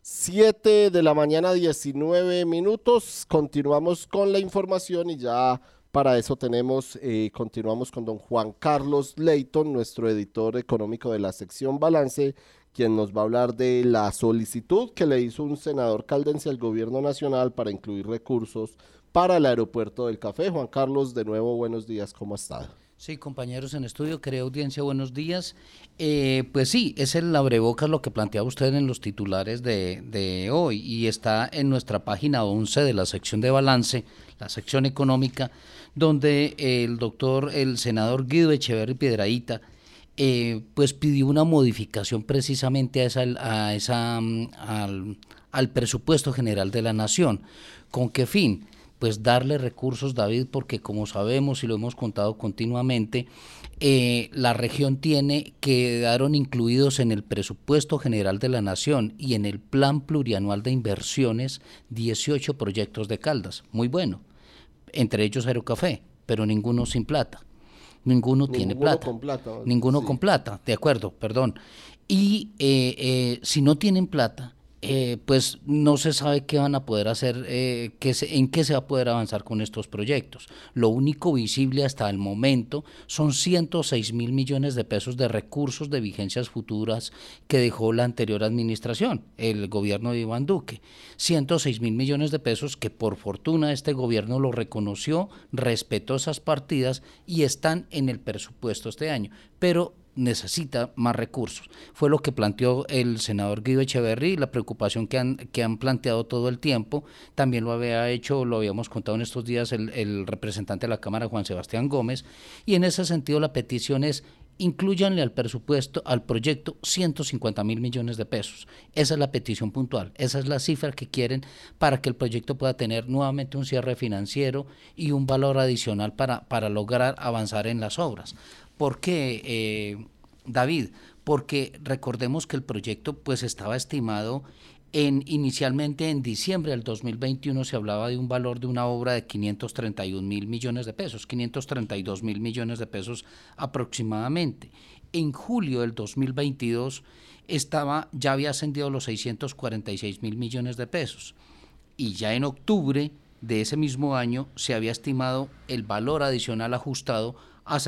7 de la mañana, 19 minutos. Continuamos con la información y ya para eso continuamos con don Juan Carlos Leyton, nuestro editor económico de la sección Balance, quien nos va a hablar de la solicitud que le hizo un senador caldense al gobierno nacional para incluir recursos para el aeropuerto del Café. Juan Carlos, de nuevo, buenos días, ¿cómo está? Sí, compañeros en estudio, querida audiencia, buenos días. Pues sí, es el abrebocas lo que planteaba usted en los titulares de hoy y está en nuestra página 11 de la sección de balance, la sección económica, donde el senador Guido Echeverri Piedrahita pues pidió una modificación precisamente al presupuesto general de la Nación. ¿Con qué fin? Pues darle recursos, David, porque como sabemos y lo hemos contado continuamente, la región quedaron incluidos en el presupuesto general de la Nación y en el plan plurianual de inversiones 18 proyectos de Caldas, muy bueno, entre ellos Aerocafé, pero ninguno sin plata. Ninguno tiene plata. Con plata. Ninguno Sí. con plata, de acuerdo, perdón. Y si no tienen plata, pues no se sabe qué van a poder hacer, en qué se va a poder avanzar con estos proyectos. Lo único visible hasta el momento son 106.000 millones de pesos de recursos de vigencias futuras que dejó la anterior administración, el gobierno de Iván Duque. 106.000 millones de pesos que por fortuna este gobierno lo reconoció, respetó esas partidas y están en el presupuesto este año, pero necesita más recursos. Fue lo que planteó el senador Guido Echeverri, la preocupación que han planteado todo el tiempo. También lo había hecho, lo habíamos contado en estos días, el representante de la Cámara, Juan Sebastián Gómez, y en ese sentido la petición es: incluyanle al presupuesto, al proyecto, 150.000 millones de pesos. Esa es la petición puntual, esa es la cifra que quieren para que el proyecto pueda tener nuevamente un cierre financiero y un valor adicional para lograr avanzar en las obras. ¿Por qué, David? Porque recordemos que el proyecto pues estaba estimado inicialmente en diciembre del 2021 se hablaba de un valor de una obra de 531.000 millones de pesos, 532.000 millones de pesos aproximadamente. En julio del 2022 ya había ascendido a los 646.000 millones de pesos y ya en octubre de ese mismo año se había estimado el valor adicional ajustado a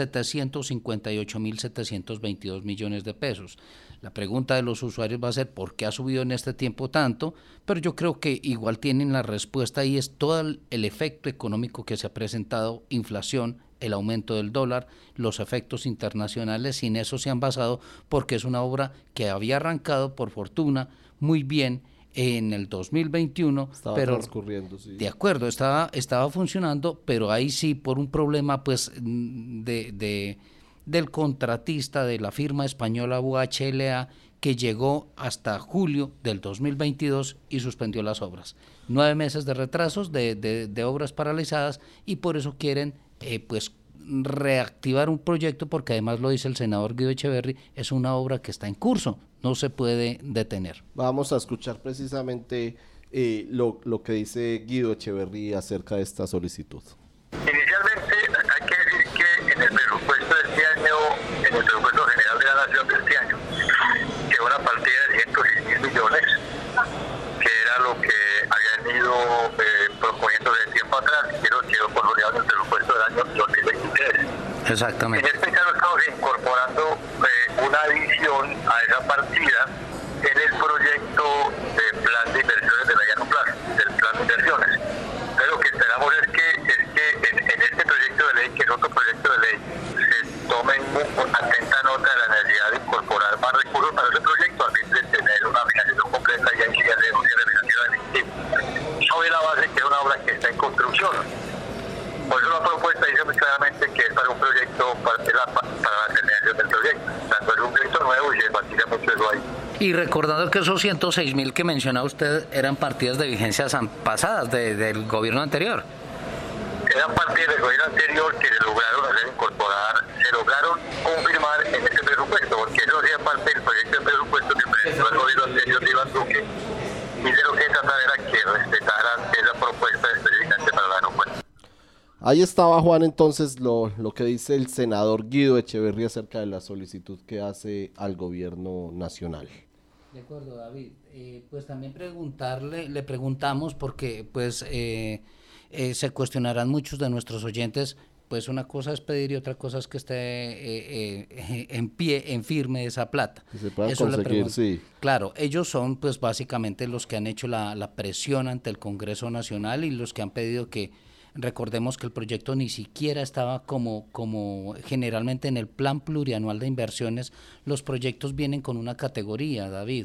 758.722 millones de pesos. La pregunta de los usuarios va a ser ¿por qué ha subido en este tiempo tanto? Pero yo creo que igual tienen la respuesta y es todo el efecto económico que se ha presentado, inflación, el aumento del dólar, los efectos internacionales, y en eso se han basado porque es una obra que había arrancado por fortuna muy bien en el 2021, pero transcurriendo, sí. De acuerdo, estaba funcionando, pero ahí sí por un problema pues del contratista de la firma española UHLA que llegó hasta julio del 2022 y suspendió las obras. 9 meses de retrasos de obras paralizadas y por eso quieren pues reactivar un proyecto porque además lo dice el senador Guido Echeverri, es una obra que está en curso, no se puede detener. Vamos a escuchar precisamente lo que dice Guido Echeverri acerca de esta solicitud. Inicialmente hay que decir que en el presupuesto de este año, en el presupuesto general de la Nación de este año, quedó una partida de 106.000 millones, que era lo que habían ido proponiendo desde tiempo atrás, y que quedó consolidado en el presupuesto del año 2023. Exactamente. En este caso estamos incorporando una adición a esa partida en el proyecto de plan de inversiones de mediano plazo, del plan de inversiones. Entonces lo que esperamos es que en este proyecto de ley, que es otro proyecto de ley, se tome atenta nota de la necesidad de incorporar más recursos para ese proyecto a fin de tener una financiación completa y ahí sí hacer un cierre financiero definitivo. Sobre la base que es una obra que está en construcción. Por eso la propuesta dice muy claramente que es para un proyecto, para la terminación del proyecto. Tanto es un proyecto nuevo y se enfatiza mucho eso ahí. Y recordando que esos 106.000 que mencionaba usted eran partidas de vigencias pasadas del gobierno anterior. Eran partidas del gobierno anterior que se lograron hacer incorporar, se lograron confirmar en este presupuesto, porque eso hacía parte del proyecto de presupuesto que presentó el gobierno anterior de Iván Duque, y de lo que se trataba era que respetaran esa propuesta específicamente para el aeropuerto. Ahí estaba, Juan, entonces lo que dice el senador Guido Echeverri acerca de la solicitud que hace al gobierno nacional. De acuerdo, David. Pues también le preguntamos porque pues se cuestionarán muchos de nuestros oyentes, pues una cosa es pedir y otra cosa es que esté en pie, en firme esa plata. Que se pueda Eso le conseguir, sí. Claro, ellos son pues básicamente los que han hecho la presión ante el Congreso Nacional y los que han pedido que, recordemos que el proyecto ni siquiera estaba como generalmente en el plan plurianual de inversiones, los proyectos vienen con una categoría, David,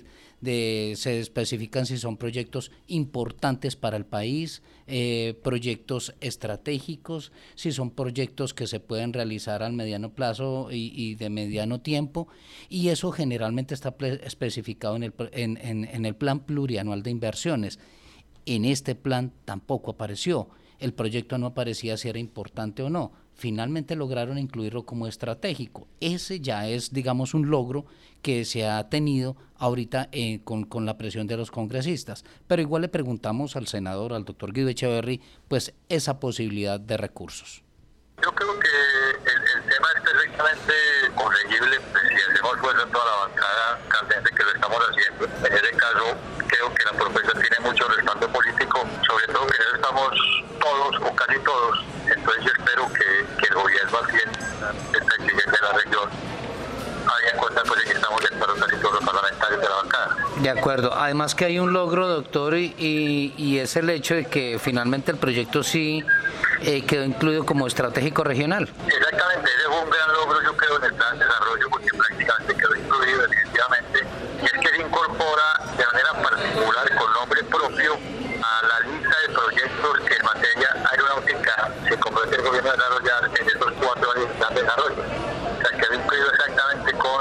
se especifican si son proyectos importantes para el país, proyectos estratégicos, si son proyectos que se pueden realizar al mediano plazo y de mediano tiempo, y eso generalmente está especificado en el plan plurianual de inversiones. En este plan tampoco apareció. El proyecto no aparecía si era importante o no. Finalmente lograron incluirlo como estratégico. Ese ya es, digamos, un logro que se ha tenido ahorita con la presión de los congresistas. Pero igual le preguntamos al senador, al doctor Guido Echeverry, pues esa posibilidad de recursos. Yo creo que el tema es perfectamente conseguible si hacemos fuerza en toda la bancada candente que lo estamos haciendo. En ese caso, creo que la propuesta tiene mucho respaldo político, sobre todo que ya estamos todos o casi todos. Entonces yo espero que el gobierno atienda esta exigencia de la región. Había en cuenta pues que estamos en paro casi todos los parlamentarios de la bancada. De acuerdo. Además que hay un logro, doctor, y es el hecho de que finalmente el proyecto sí quedó incluido como estratégico regional. Exactamente, ese fue un gran logro, yo creo, en el plan de desarrollo, porque prácticamente quedó incluido definitivamente, y es que se incorpora de manera particular con nombre propio a la lista de proyectos que en materia aeronáutica se compromete el gobierno a desarrollar en estos 4 años de plan de desarrollo. O sea, quedó incluido exactamente con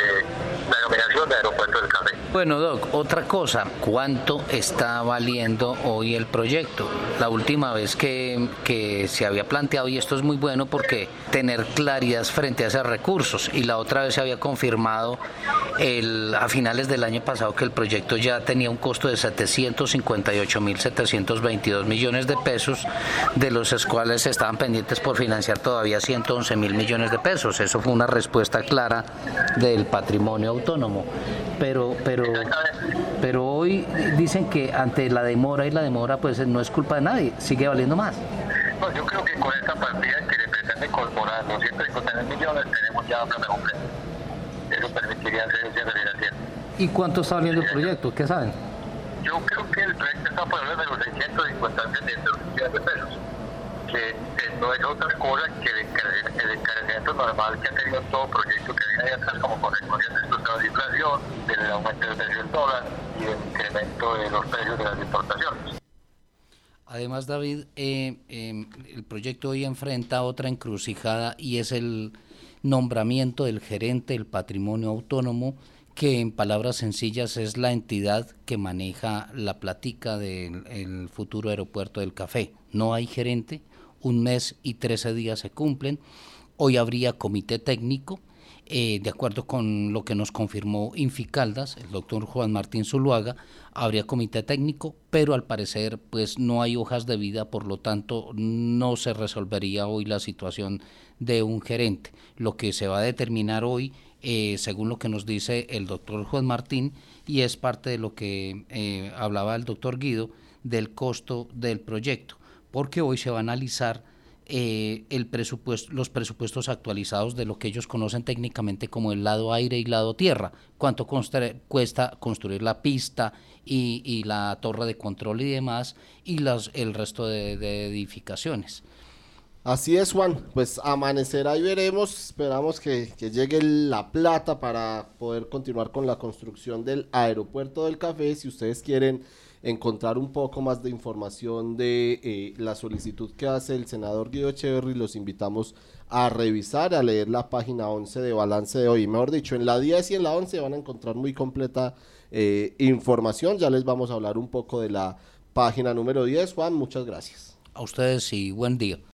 la denominación de Aeropuerto del Café. Bueno, Doc, otra cosa, ¿cuánto está valiendo hoy el proyecto? La última vez que se había planteado, y esto es muy bueno porque tener claridad frente a esos recursos, y la otra vez se había confirmado a finales del año pasado que el proyecto ya tenía un costo de 758.722 millones de pesos, de los cuales estaban pendientes por financiar todavía 111.000 millones de pesos. Eso fue una respuesta clara del patrimonio autónomo. Pero hoy dicen que ante la demora, y la demora pues no es culpa de nadie, sigue valiendo más. No, yo creo que con esta partida que le pretende incorporar los 150 millones tenemos ya plata completa. Eso permitiría hacer ese financiamiento. ¿Y cuánto está valiendo el proyecto? ¿Qué saben? Yo creo que el proyecto está por de los 650 millones de pesos, que no es otra cosa que el encarecimiento normal que ha tenido todo proyecto que viene ahí atrás como consecuencia de la inflación, del aumento del precio del dólar y del incremento de los precios de las importaciones. Además, David, el proyecto hoy enfrenta otra encrucijada y es el nombramiento del gerente del patrimonio autónomo, que en palabras sencillas es la entidad que maneja la plática del futuro aeropuerto del Café. No hay gerente, 1 mes y 13 días se cumplen. Hoy habría comité técnico, de acuerdo con lo que nos confirmó Inficaldas, el doctor Juan Martín Zuluaga, habría comité técnico, pero al parecer pues no hay hojas de vida, por lo tanto no se resolvería hoy la situación de un gerente. Lo que se va a determinar hoy, según lo que nos dice el doctor Juan Martín, y es parte de lo que hablaba el doctor Guido, del costo del proyecto, porque hoy se va a analizar los presupuestos actualizados de lo que ellos conocen técnicamente como el lado aire y lado tierra, cuánto cuesta construir la pista y la torre de control y demás, y el resto de edificaciones. Así es, Juan, pues amanecerá y veremos, esperamos que llegue la plata para poder continuar con la construcción del aeropuerto del Café. Si ustedes quieren encontrar un poco más de información de la solicitud que hace el senador Guido Echeverry, los invitamos a revisar, a leer la página 11 de Balance de hoy. Mejor dicho, en la 10 y en la 11 van a encontrar muy completa información. Ya les vamos a hablar un poco de la página número 10. Juan, muchas gracias. A ustedes y buen día.